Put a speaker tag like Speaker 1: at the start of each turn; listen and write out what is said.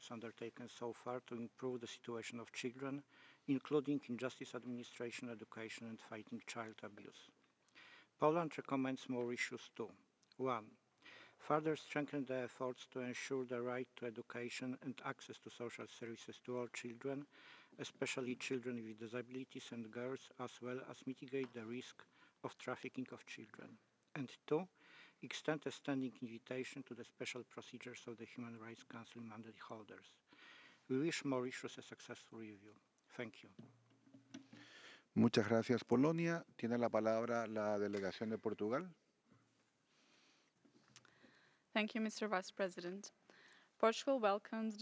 Speaker 1: efforts undertaken so far to improve the situation of children, including in justice administration, education and fighting child abuse. Poland recommends more issues too. 1. Further strengthen the efforts to ensure the right to education and access to social services to all children, especially children with disabilities and girls, as well as mitigate the risk of trafficking of children. And 2. Extend a standing invitation to the special procedures of the Human Rights Council mandate holders. We wish more issues a successful review. Thank you.
Speaker 2: Muchas gracias, Polonia. Tiene la palabra la delegación de Portugal.
Speaker 3: Thank you, Mr. Vice President. Portugal welcomes